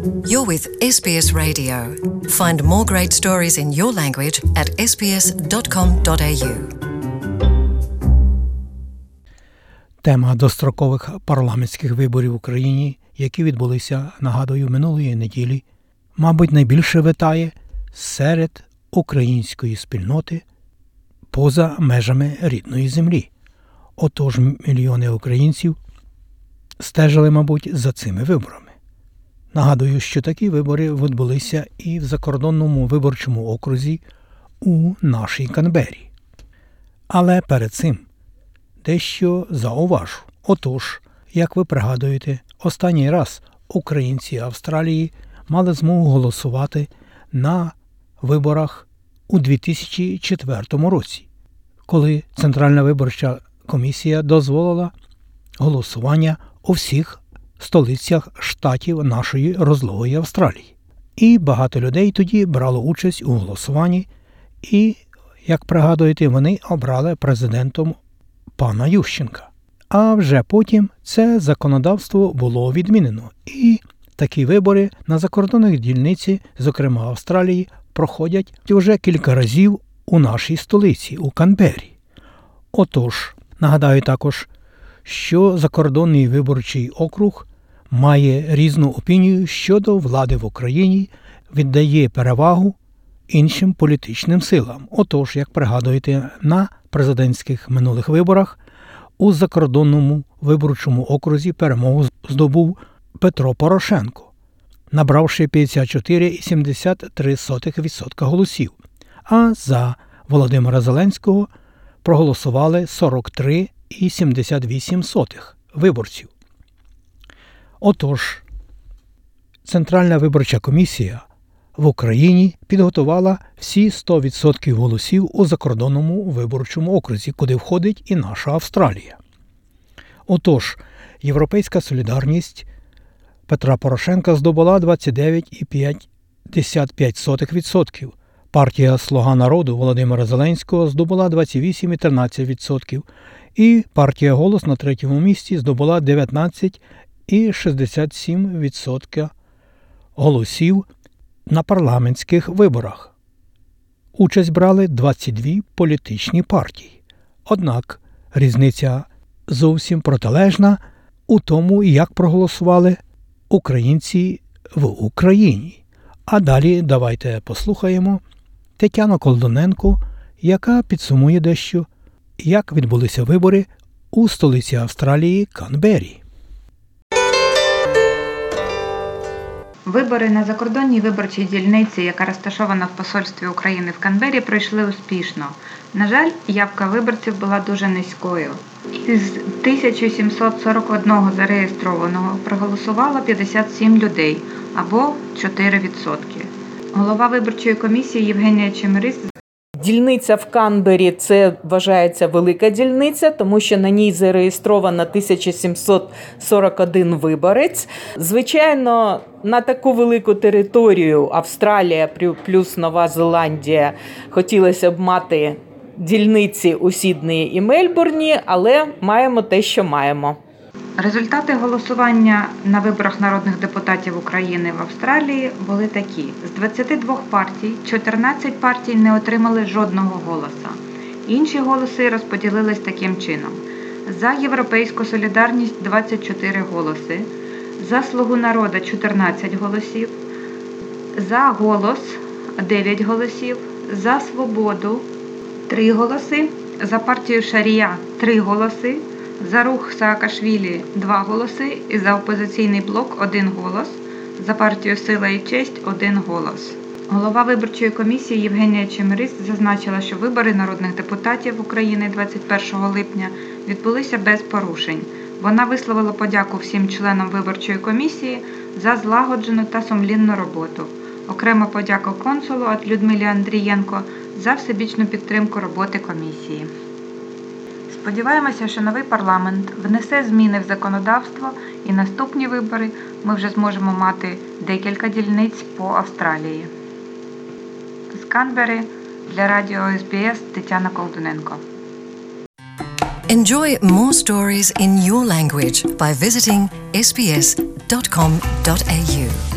You're with SBS Radio. Find more great stories in your language at sbs.com.au. Тема дострокових парламентських виборів в Україні, які відбулися, нагадую, минулої неділі, мабуть, найбільше витає серед української спільноти поза межами рідної землі. Отож, мільйони українців стежили, мабуть, за цими виборами. Нагадую, що такі вибори відбулися і в закордонному виборчому окрузі у нашій Канбері. Але перед цим дещо зауважу. Отож, як ви пригадуєте, останній раз українці Австралії мали змогу голосувати на виборах у 2004 році, коли Центральна виборча комісія дозволила голосування у всіх столицях штатів нашої розлогої Австралії. І багато людей тоді брало участь у голосуванні, і, як пригадуєте, вони обрали президентом пана Ющенка. А вже потім це законодавство було відмінено, і такі вибори на закордонних дільниці, зокрема Австралії, проходять вже кілька разів у нашій столиці, у Канбері. Отож, нагадаю також, що закордонний виборчий округ має різну опінію щодо влади в Україні, віддає перевагу іншим політичним силам. Отож, як пригадуєте, на президентських минулих виборах у закордонному виборчому окрузі перемогу здобув Петро Порошенко, набравши 54,73% голосів, а за Володимира Зеленського проголосували 43,78% виборців. Отож, Центральна виборча комісія в Україні підготувала всі 100% голосів у закордонному виборчому окрузі, куди входить і наша Австралія. Отож, Європейська солідарність Петра Порошенка здобула 29,55%, партія «Слуга народу» Володимира Зеленського здобула 28,13%, і партія «Голос» на третьому місці здобула 19,67% голосів на парламентських виборах. Участь брали 22 політичні партії. Однак різниця зовсім протилежна у тому, як проголосували українці в Україні. А далі давайте послухаємо Тетяну Колдуненко, яка підсумує дещо, як відбулися вибори у столиці Австралії Канбері. Вибори на закордонній виборчій дільниці, яка розташована в посольстві України в Канбері, пройшли успішно. На жаль, явка виборців була дуже низькою. Із 1741 зареєстрованого проголосувало 57 людей, або 4%. Голова виборчої комісії Євгенія Чемерис. Дільниця в Канбері – це вважається велика дільниця, тому що на ній зареєстровано 1741 виборець. Звичайно, на таку велику територію Австралія плюс Нова Зеландія хотілося б мати дільниці у Сіднеї і Мельбурні, але маємо те, що маємо. Результати голосування на виборах народних депутатів України в Австралії були такі. З 22 партій 14 партій не отримали жодного голоса. Інші голоси розподілились таким чином. За «Європейську солідарність» – 24 голоси, за «Слугу народу» – 14 голосів, за «Голос» – 9 голосів, за «Свободу» – 3 голоси, за партію «Шарія» – 3 голоси, за рух Саакашвілі – 2 голоси і за опозиційний блок – 1 голос, за партію «Сила і честь» – 1 голос. Голова виборчої комісії Євгенія Чемерис зазначила, що вибори народних депутатів України 21 липня відбулися без порушень. Вона висловила подяку всім членам виборчої комісії за злагоджену та сумлінну роботу. Окрема подяка консулу Людмилі Андрієнко за всебічну підтримку роботи комісії. Сподіваємося, що новий парламент внесе зміни в законодавство і наступні вибори ми вже зможемо мати декілька дільниць по Австралії. З Канбери для радіо SBS Тетяна Колдуненко. Enjoy more stories in your language by visiting sbs.com.au.